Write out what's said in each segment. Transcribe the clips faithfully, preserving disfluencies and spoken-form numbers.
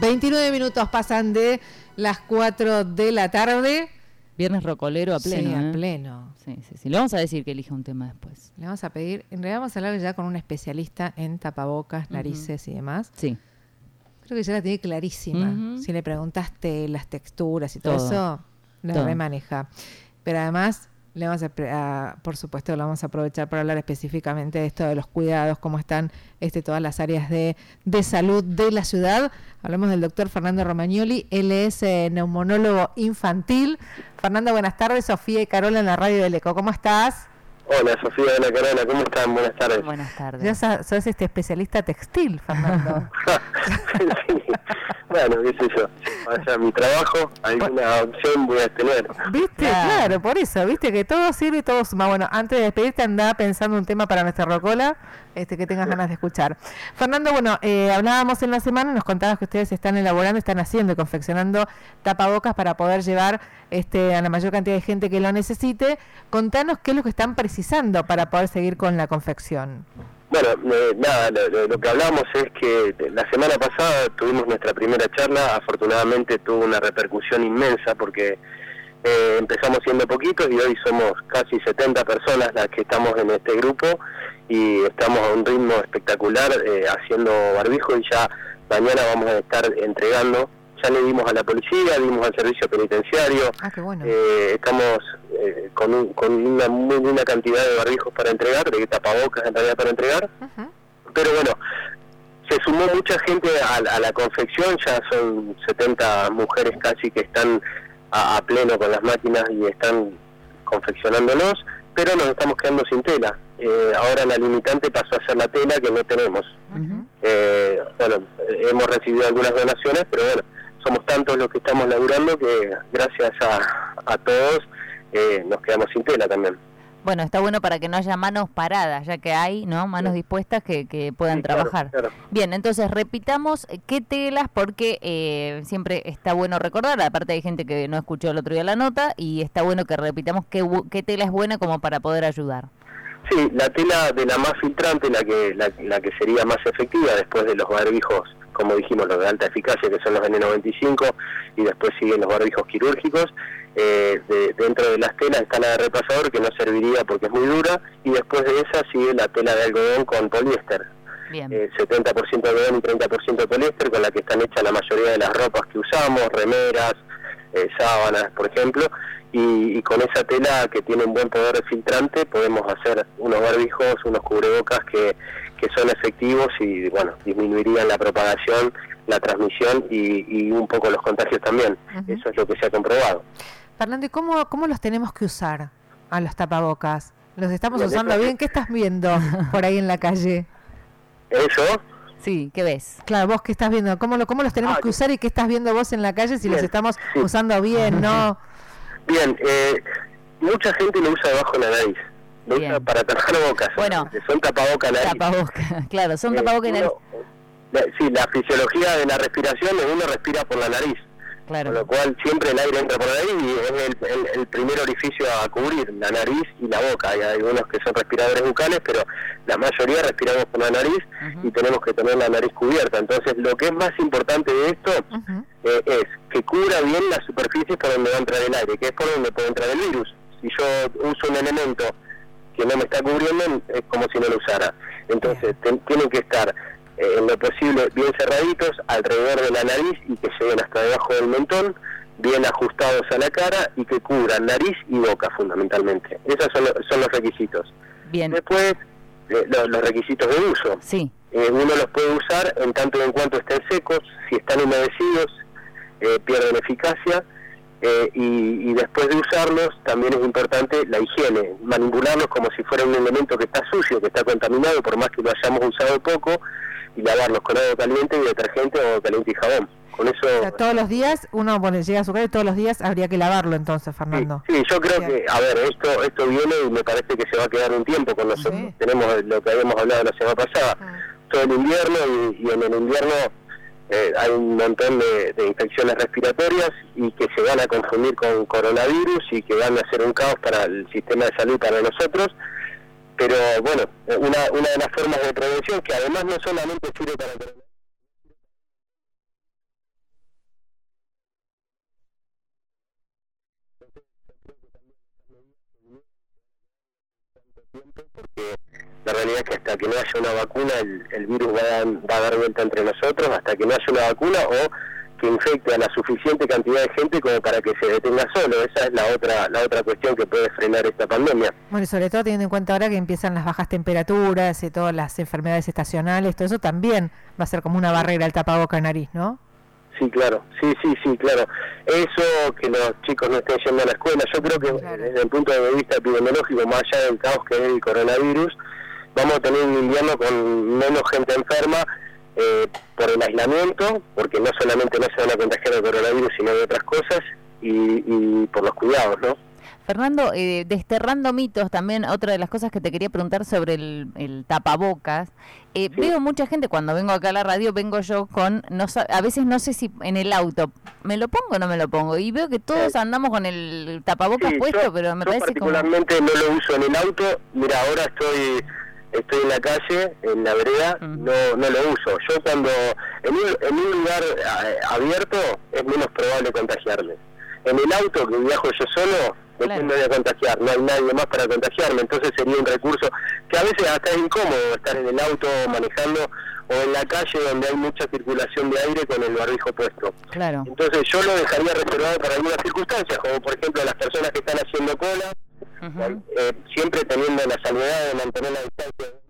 veintinueve minutos pasan de las cuatro de la tarde. Viernes rocolero a pleno. Sí, a ¿eh? pleno. Sí, sí, sí. Le vamos a decir que elija un tema después. Le vamos a pedir, en realidad vamos a hablar ya con un especialista en tapabocas, narices uh-huh. y demás. Sí. Creo que ya la tiene clarísima. Uh-huh. Si le preguntaste las texturas y todo, todo. eso, la todo. remaneja. Pero además, le vamos a, a, por supuesto, lo vamos a aprovechar para hablar específicamente de esto de los cuidados, cómo están este, todas las áreas de, de salud de la ciudad. Hablamos del doctor Fernando Romagnoli, él es eh, neumonólogo infantil. Fernando, buenas tardes. Sofía y Carola en la radio del Eco. ¿Cómo estás? Hola, Sofía, hola, Carola, ¿cómo están? Buenas tardes. Buenas tardes. Ya sos, sos este especialista textil, Fernando. Sí. Bueno, qué sé yo, o sea, mi trabajo, alguna opción voy a tener. ¿Viste? Claro. claro, por eso, viste que todo sirve y todo suma. Bueno, antes de despedirte, andá pensando un tema para nuestra rocola, este que tengas ganas de escuchar. Fernando, bueno, eh, hablábamos en la semana, nos contabas que ustedes están elaborando, están haciendo y confeccionando tapabocas para poder llevar este a la mayor cantidad de gente que lo necesite. Contanos qué es lo que están precisando para poder seguir con la confección. Bueno, eh, nada, lo, lo que hablamos es que la semana pasada tuvimos nuestra primera charla, afortunadamente tuvo una repercusión inmensa porque eh, empezamos siendo poquitos y hoy somos casi setenta personas las que estamos en este grupo y estamos a un ritmo espectacular eh, haciendo barbijo y ya mañana vamos a estar entregando. Ya le dimos a la policía, dimos al servicio penitenciario, ah, qué bueno. eh, estamos eh, con, un, con una muy buena cantidad de barbijos para entregar, de tapabocas en realidad para entregar, uh-huh. pero bueno, se sumó mucha gente a, a la confección, ya son setenta mujeres casi que están a, a pleno con las máquinas y están confeccionándolos, pero nos estamos quedando sin tela. Eh, ahora la limitante pasó a ser la tela que no tenemos. Uh-huh. eh, bueno, hemos recibido algunas donaciones, pero bueno, somos tantos los que estamos laburando que gracias a, a todos eh, nos quedamos sin tela también. Bueno, está bueno para que no haya manos paradas, ya que hay, ¿no? Manos sí. dispuestas que, que puedan sí, trabajar. Claro, claro. Bien, entonces repitamos qué telas, porque eh, siempre está bueno recordar, aparte hay gente que no escuchó el otro día la nota, y está bueno que repitamos qué, qué tela es buena como para poder ayudar. Sí, la tela de la más filtrante, la que la, la que sería más efectiva después de los barbijos, como dijimos, los de alta eficacia, que son los N noventa y cinco, y después siguen los barbijos quirúrgicos. Eh, de, dentro de las telas está la de repasador, que no serviría porque es muy dura, y después de esa sigue la tela de algodón con poliéster. Bien. Eh, setenta por ciento algodón y treinta por ciento poliéster, con la que están hechas la mayoría de las ropas que usamos, remeras, eh, sábanas, por ejemplo, y, y con esa tela que tiene un buen poder filtrante podemos hacer unos barbijos, unos cubrebocas que, que son efectivos y bueno, disminuirían la propagación, la transmisión y, y un poco los contagios también. Uh-huh. Eso es lo que se ha comprobado. Fernando, ¿y cómo, cómo los tenemos que usar a los tapabocas? ¿Los estamos bien, usando bien? ¿Qué estás viendo por ahí en la calle? ¿Eso? Sí, ¿qué ves? Claro, vos qué estás viendo, ¿cómo, lo, cómo los tenemos ah, que usar y qué estás viendo vos en la calle si bien, los estamos sí. usando bien, no? Bien, eh, mucha gente lo usa debajo de la nariz, lo bien. usa para tapar bocas. Bueno, son tapabocas nariz. Tapabocas, claro, son eh, tapabocas nariz. La, sí, la fisiología de la respiración es uno respira por la nariz. Claro. Con lo cual siempre el aire entra por la nariz y es el, el, el primer orificio a cubrir, la nariz y la boca. Hay algunos que son respiradores bucales, pero la mayoría respiramos por la nariz uh-huh. y tenemos que tener la nariz cubierta. Entonces lo que es más importante de esto uh-huh. eh, es que cubra bien las superficies por donde va a entrar el aire, que es por donde puede entrar el virus. Si yo uso un elemento que no me está cubriendo, es como si no lo usara. Entonces ten, tienen que estar en lo posible bien cerraditos alrededor de la nariz y que lleguen hasta debajo del mentón, bien ajustados a la cara y que cubran nariz y boca fundamentalmente. Esos son, lo, son los requisitos. Bien. Después, eh, los, los requisitos de uso. Sí. Eh, uno los puede usar en tanto y en cuanto estén secos, si están humedecidos, eh, pierden eficacia. Eh, y, y después de usarlos también es importante la higiene, manipularlos como si fuera un elemento que está sucio, que está contaminado, por más que lo hayamos usado poco, y lavarlos con agua caliente y detergente o caliente y jabón. Con eso. O sea, todos los días, uno bueno, llega a su casa y todos los días habría que lavarlo entonces, Fernando. Sí, sí, yo creo que, a ver, esto esto viene y me parece que se va a quedar un tiempo con nosotros. Sí. Tenemos lo que habíamos hablado la semana pasada, ah. todo el invierno y, y en el invierno eh, hay un montón de, de infecciones respiratorias y que se van a confundir con coronavirus y que van a ser un caos para el sistema de salud, para nosotros. Pero bueno, una, una de las formas de prevención que además no solamente sirve para el coronavirus, poco tiempo, porque la realidad es que hasta que no haya una vacuna el, el virus va a, va a dar vuelta entre nosotros, hasta que no haya una vacuna o que infecte a la suficiente cantidad de gente como para que se detenga solo. Esa es la otra la otra cuestión que puede frenar esta pandemia. Bueno, y sobre todo teniendo en cuenta ahora que empiezan las bajas temperaturas y todas las enfermedades estacionales, todo eso también va a ser como una barrera el tapaboca nariz, ¿no? Sí, claro, sí, sí, sí, claro. Eso, que los chicos no estén yendo a la escuela, yo creo que claro, desde el punto de vista epidemiológico, más allá del caos que es el coronavirus, vamos a tener un invierno con menos gente enferma, eh, por el aislamiento, porque no solamente no se van a contagiar el coronavirus, sino de otras cosas, y, y por los cuidados, ¿no? Fernando, eh, desterrando mitos, también otra de las cosas que te quería preguntar sobre el, el tapabocas, eh, sí. Veo mucha gente, cuando vengo acá a la radio, vengo yo con, no a veces no sé si en el auto, ¿me lo pongo o no me lo pongo? Y veo que todos sí. andamos con el tapabocas sí, puesto, yo, pero me yo parece particularmente como... no lo uso en el auto. Mira, ahora estoy estoy en la calle, en la vereda, uh-huh. no no lo uso. Yo cuando, en un, en un lugar abierto, es menos probable contagiarme. En el auto, que viajo yo solo, ¿de quién me voy a contagiar? No hay nadie más para contagiarme, entonces sería un recurso que a veces hasta es incómodo estar en el auto manejando o en la calle donde hay mucha circulación de aire con el barbijo puesto. Claro. Entonces yo lo dejaría reservado para algunas circunstancias, como por ejemplo las personas que están haciendo cola, uh-huh. eh, siempre teniendo la salvedad de mantener la distancia.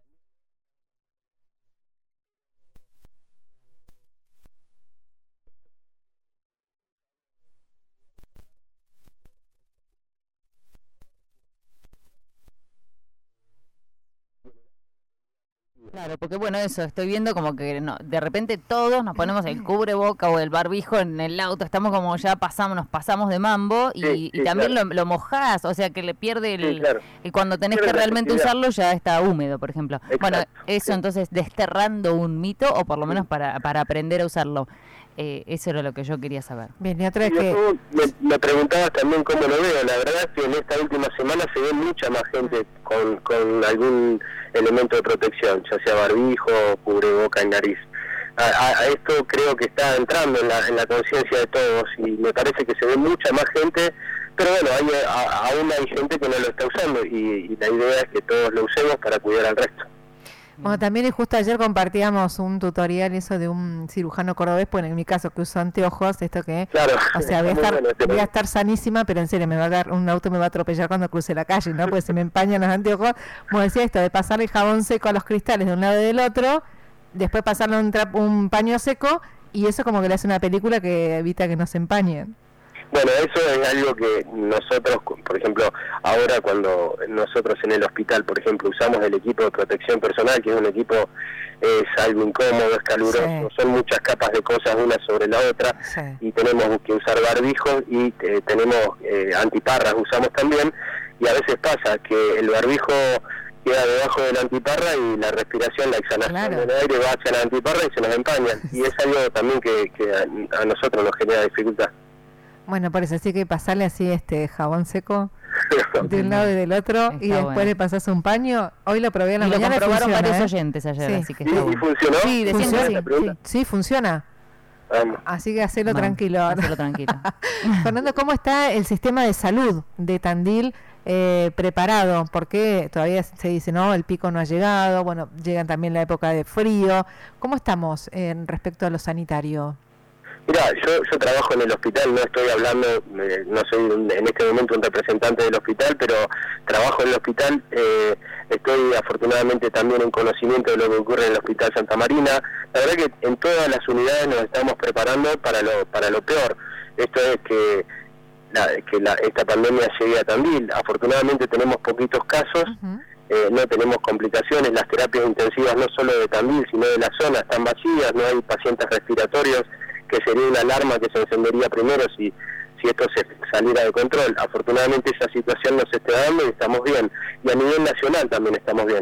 Claro, porque bueno, eso, estoy viendo como que no, de repente todos nos ponemos el cubreboca o el barbijo en el auto, estamos como ya pasamos, nos pasamos de mambo y, sí, y sí, también claro. lo, lo mojás, o sea que le pierde el... Sí, claro. Y cuando tenés Pero que realmente usarlo ya está húmedo, por ejemplo. Exacto. Bueno, eso sí. Entonces, desterrando un mito, o por lo menos para, para aprender a usarlo. Eh, eso era lo que yo quería saber. Bien, y otra vez que... Tú me, me preguntabas también cómo lo veo. La verdad es que en esta última semana se ve mucha más gente con, con algún elemento de protección, ya sea barbijo, cubreboca y nariz. A, a, a esto creo que está entrando en la, en la conciencia de todos y me parece que se ve mucha más gente, pero bueno, hay, a, aún hay gente que no lo está usando y, y la idea es que todos lo usemos para cuidar al resto. Bueno, también justo ayer compartíamos un tutorial eso de un cirujano cordobés, pues en mi caso que uso anteojos, esto que, claro, o sea, voy a estar, bueno, voy a estar sanísima, pero en serio, me va a dar, un auto me va a atropellar cuando cruce la calle, ¿no? Porque se me empañan los anteojos. Como decía esto, de pasarle el jabón seco a los cristales de un lado y del otro, después pasarle un, tra- un paño seco, y eso como que le hace una película que evita que no se empañen. Bueno, eso es algo que nosotros, por ejemplo, ahora cuando nosotros en el hospital, por ejemplo, usamos el equipo de protección personal, que es un equipo, es algo incómodo, es caluroso, sí. Son muchas capas de cosas una sobre la otra, sí. Y tenemos que usar barbijos y eh, tenemos eh, antiparras, usamos también, y a veces pasa que el barbijo queda debajo de la antiparra y la respiración, la exhalación claro. del aire va hacia la antiparra y se nos empañan, y es algo también que, que a, a nosotros nos genera dificultad. Bueno, por eso sí que pasarle así este jabón seco de un lado y del otro está y después bueno. Le pasas un paño. Hoy lo probé en la y mañana. Lo comprobaron funciona, varios ¿eh? oyentes ayer, sí. así que ¿Sí? está ¿Y bueno. funcionó? Sí, ¿Funciona? Sí, sí, sí, funciona. Vamos. Así que hacelo Vamos, tranquilo. Hacelo tranquilo. Fernando, ¿cómo está el sistema de salud de Tandil eh, preparado? Porque todavía se dice, no, el pico no ha llegado, bueno, llegan también la época de frío. ¿Cómo estamos en respecto a lo sanitario? Mira, yo, yo trabajo en el hospital, no estoy hablando, eh, no soy un, en este momento un representante del hospital, pero trabajo en el hospital, eh, estoy afortunadamente también en conocimiento de lo que ocurre en el Hospital Santa Marina. La verdad que en todas las unidades nos estamos preparando para lo para lo peor. Esto es que, la, que la, esta pandemia llegue a Tandil. Afortunadamente tenemos poquitos casos, uh-huh. eh, no tenemos complicaciones, las terapias intensivas no solo de Tandil, sino de la zona están vacías, no hay pacientes respiratorios, que sería una alarma que se encendería primero si si esto se saliera de control. Afortunadamente esa situación no se está dando y estamos bien. Y a nivel nacional también estamos bien.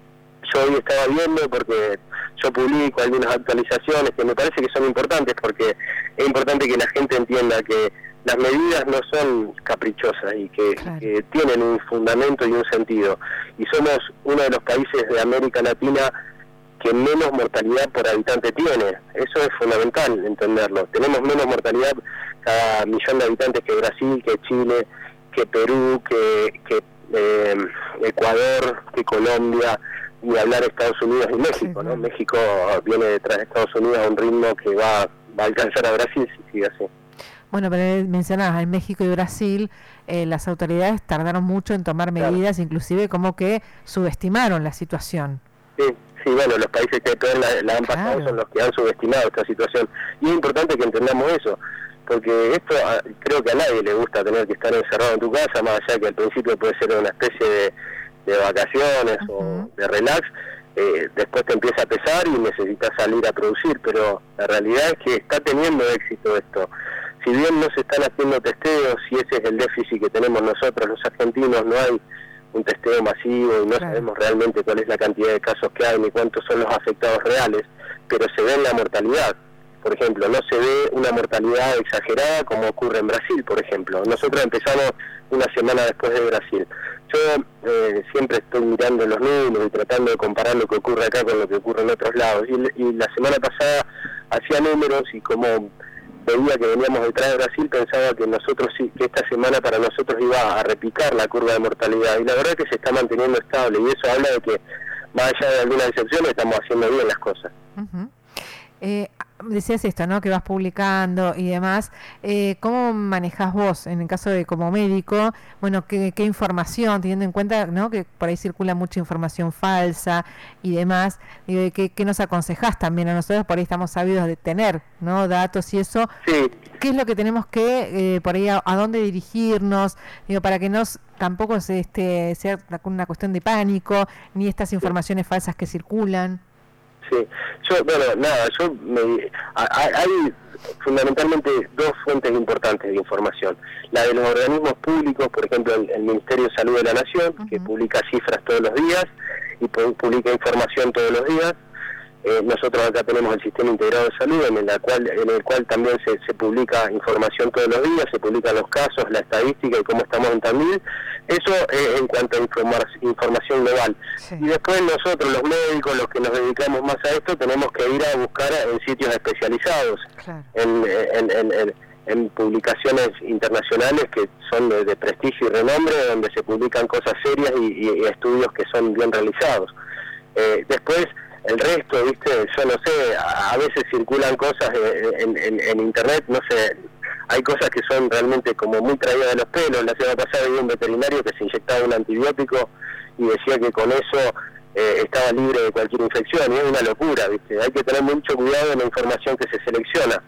Yo hoy estaba viendo, porque yo publico algunas actualizaciones que me parece que son importantes, porque es importante que la gente entienda que las medidas no son caprichosas y que, claro. que tienen un fundamento y un sentido. Y somos uno de los países de América Latina que menos mortalidad por habitante tiene. Eso es fundamental entenderlo. Tenemos menos mortalidad cada millón de habitantes que Brasil, que Chile, que Perú, que, que eh, Ecuador, que Colombia, y hablar Estados Unidos y México, ¿no? México viene detrás de Estados Unidos a un ritmo que va, va a alcanzar a Brasil si sigue así. Bueno, pero mencionabas, en México y Brasil eh, las autoridades tardaron mucho en tomar medidas, claro. Inclusive como que subestimaron la situación. Sí, sí, bueno, los países que peor la, la han pasado, claro, son los que han subestimado esta situación. Y es importante que entendamos eso, porque esto a, creo que a nadie le gusta tener que estar encerrado en tu casa, más allá que al principio puede ser una especie de, de vacaciones uh-huh. o de relax, eh, después te empieza a pesar y necesitas salir a producir, pero la realidad es que está teniendo éxito esto. Si bien no se están haciendo testeos, y ese es el déficit que tenemos nosotros los argentinos, no hay un testeo masivo y no claro. sabemos realmente cuál es la cantidad de casos que hay ni cuántos son los afectados reales, pero se ve en la mortalidad. Por ejemplo, no se ve una mortalidad exagerada como ocurre en Brasil, por ejemplo. Nosotros empezamos una semana después de Brasil. Yo eh, siempre estoy mirando los números y tratando de comparar lo que ocurre acá con lo que ocurre en otros lados. Y, y la semana pasada hacía números y como veía que veníamos detrás de Brasil, pensaba que nosotros sí, que esta semana para nosotros iba a repicar la curva de mortalidad, y la verdad es que se está manteniendo estable, y eso habla de que, más allá de algunas excepciones, estamos haciendo bien las cosas. Uh-huh. Eh, decías esto, ¿no? Que vas publicando y demás. Eh, ¿Cómo manejás vos, en el caso de como médico, bueno, qué, qué información, teniendo en cuenta, ¿no? Que por ahí circula mucha información falsa y demás? Digo, ¿qué, qué nos aconsejás también a nosotros? Por ahí estamos sabidos de tener, ¿no? Datos y eso. Sí. ¿Qué es lo que tenemos que, eh, por ahí, a, a dónde dirigirnos? Digo, para que no tampoco se, este, sea una cuestión de pánico, ni estas informaciones falsas que circulan. Sí, yo, bueno, nada, yo me, hay fundamentalmente dos fuentes importantes de información. La de los organismos públicos, por ejemplo, el, el Ministerio de Salud de la Nación, uh-huh. que publica cifras todos los días y publica información todos los días. Eh, nosotros acá tenemos el Sistema Integrado de Salud, en el cual, en el cual también se, se publica información todos los días, se publican los casos, la estadística y cómo estamos en Tandil. Eso eh, en cuanto a informar, información global. Sí. Y después nosotros, los médicos, los que nos dedicamos más a esto, tenemos que ir a buscar en sitios especializados, claro. en, en, en, en, en publicaciones internacionales que son de, de prestigio y renombre, donde se publican cosas serias y, y, y estudios que son bien realizados. Eh, después, el resto, viste, yo no sé, a, a veces circulan cosas en, en, en internet, no sé, hay cosas que son realmente como muy traídas de los pelos. La semana pasada había un veterinario que se inyectaba un antibiótico y decía que con eso eh, estaba libre de cualquier infección, y es una locura, viste, hay que tener mucho cuidado en la información que se selecciona.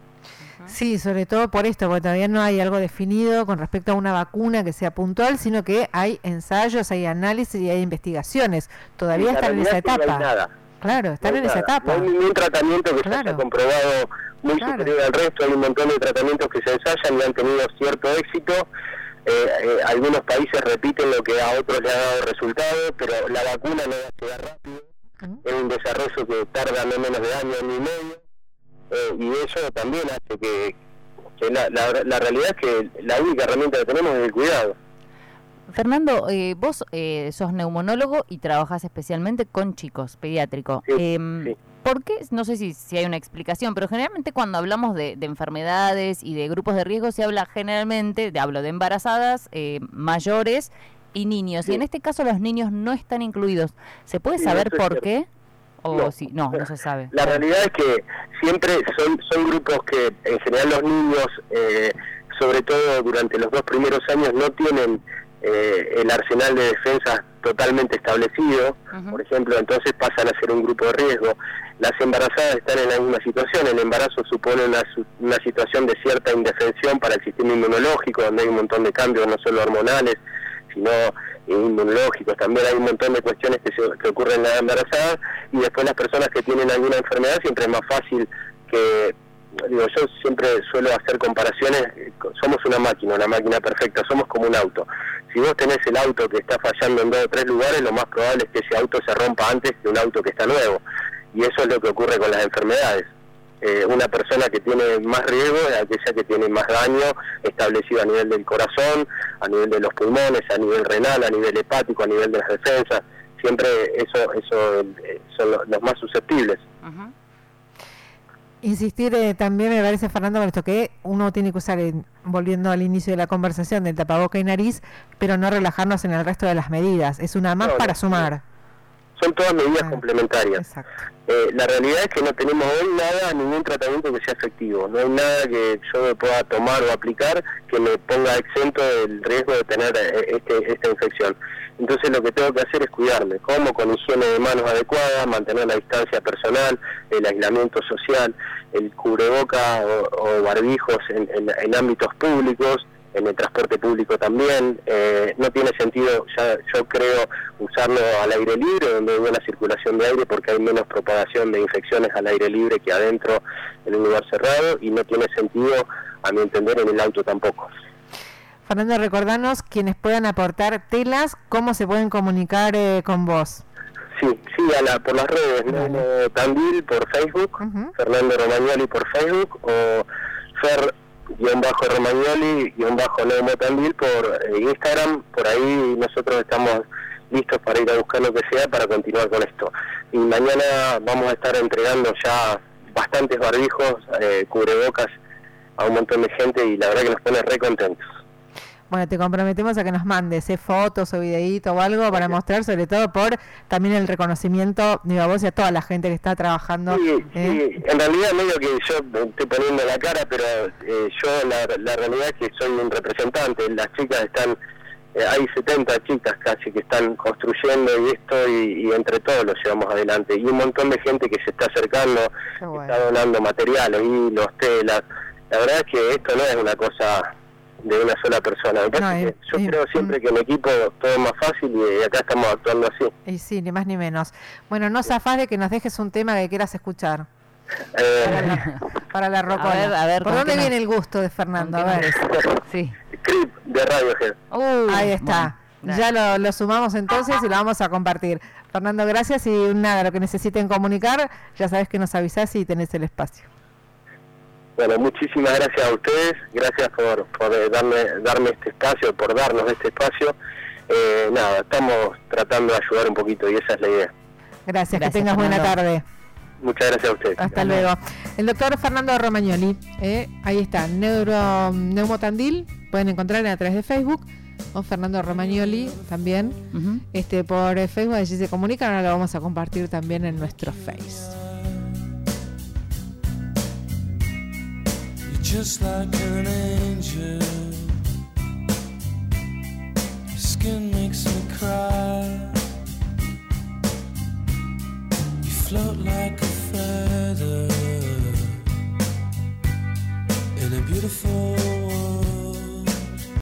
Sí, sobre todo por esto, porque todavía no hay algo definido con respecto a una vacuna que sea puntual, sino que hay ensayos, hay análisis y hay investigaciones. Todavía están en esa etapa. No hay nada. Claro, están no en esa etapa. No hay ningún tratamiento que claro. se haya comprobado muy claro. superior al resto. Hay un montón de tratamientos que se ensayan y han tenido cierto éxito. Eh, eh, algunos países repiten lo que a otros le ha dado resultado, pero la vacuna no va a llegar rápido. Uh-huh. Es un desarrollo que tarda no menos de año, año y medio. Eh, y eso también hace que, que la, la, la realidad es que la única herramienta que tenemos es el cuidado. Fernando, eh, vos eh, sos neumonólogo y trabajás especialmente con chicos, pediátrico. Sí, eh, sí. ¿Por qué? No sé si, si hay una explicación, pero generalmente cuando hablamos de, de enfermedades y de grupos de riesgo se habla generalmente, de, hablo de embarazadas, eh, mayores y niños. Sí. Y en este caso los niños no están incluidos. ¿Se puede sí, saber por cierto. qué? O no, si, no, no se sabe. La realidad es que siempre son, son grupos que en general los niños, eh, sobre todo durante los dos primeros años, no tienen eh, el arsenal de defensas totalmente establecido, uh-huh. por ejemplo, entonces pasan a ser un grupo de riesgo. Las embarazadas están en la misma situación. El embarazo supone una, una situación de cierta indefensión para el sistema inmunológico, donde hay un montón de cambios, no solo hormonales, sino inmunológicos. También hay un montón de cuestiones que, se, que ocurren en las embarazadas, y después las personas que tienen alguna enfermedad siempre es más fácil que, digo, yo siempre suelo hacer comparaciones. Somos una máquina, una máquina perfecta, somos como un auto. Si vos tenés el auto que está fallando en dos o tres lugares, lo más probable es que ese auto se rompa antes que un auto que está nuevo, y eso es lo que ocurre con las enfermedades. Eh, una persona que tiene más riesgo es aquella que tiene más daño establecido a nivel del corazón, a nivel de los pulmones, a nivel renal, a nivel hepático, a nivel de las defensas. Siempre eso eso eh, son los, los más susceptibles. Uh-huh. Insistir eh, también me parece, Fernando, con esto que uno tiene que usar, eh, volviendo al inicio de la conversación, del tapaboca y nariz, pero no relajarnos en el resto de las medidas. Es una más no, para no, sumar. Son todas medidas ah, complementarias. Eh, la realidad es que no tenemos hoy nada, ningún tratamiento que sea efectivo. No hay nada que yo me pueda tomar o aplicar que me ponga exento del riesgo de tener este, esta infección. Entonces lo que tengo que hacer es cuidarme, como con higiene de manos adecuada, mantener la distancia personal, el aislamiento social, el cubreboca o, o barbijos en, en, en ámbitos públicos, en el transporte público también. Eh, no tiene sentido, ya yo creo, usarlo al aire libre, donde hay buena circulación de aire, porque hay menos propagación de infecciones al aire libre que adentro en un lugar cerrado, y no tiene sentido, a mi entender, en el auto tampoco. Fernando, recordanos, quienes puedan aportar telas, ¿cómo se pueden comunicar eh, con vos? Sí, sí, a la, por las redes, ¿no? Tandil por Facebook, uh-huh. Fernando Romagnoli por Facebook, o Fer guión bajo Romagnoli guión bajo Neumo Tandil por eh, Instagram. Por ahí nosotros estamos listos para ir a buscar lo que sea para continuar con esto. Y mañana vamos a estar entregando ya bastantes barbijos, eh, cubrebocas a un montón de gente, y la verdad que nos pone re contentos. Bueno, te comprometemos a que nos mandes eh, fotos o videitos o algo para mostrar, sobre todo por también el reconocimiento, digo, a vos y a toda la gente que está trabajando. Sí, eh. sí. En realidad medio que yo estoy poniendo la cara, pero eh, yo la, la realidad es que soy un representante. Las chicas están, eh, hay setenta chicas casi que están construyendo y esto, y, y entre todos lo llevamos adelante. Y un montón de gente que se está acercando, bueno. Está donando materiales, hilos, telas. La verdad es que esto no es una cosa de una sola persona. Me parece no, que yo eh, creo siempre eh, que en equipo todo es más fácil, y acá estamos actuando así. Y sí, ni más ni menos. Bueno, no zafás de que nos dejes un tema que quieras escuchar. Eh, para, la, para la rocona. A ver, a ver, ¿por dónde viene el gusto de Fernando? A ver. Sí. Creep de Radiohead. Uh, Ahí está. Bueno, ya lo, lo sumamos entonces y lo vamos a compartir. Fernando, gracias, y nada, lo que necesiten comunicar, ya sabes que nos avisás y tenés el espacio. Bueno, muchísimas gracias a ustedes, gracias por, por darme, darme este espacio, por darnos este espacio. Eh, nada, estamos tratando de ayudar un poquito y esa es la idea. Gracias, gracias que tengas Fernando. Buena tarde. Muchas gracias a ustedes. Hasta gracias. Luego. El doctor Fernando Romagnoli, eh, ahí está, Neuro, Neumo Tandil, pueden encontrar a través de Facebook, o Fernando Romagnoli también, uh-huh. este por Facebook, allí se comunican, ahora lo vamos a compartir también en nuestro Face. Just like an angel, your skin makes me cry. You float like a feather in a beautiful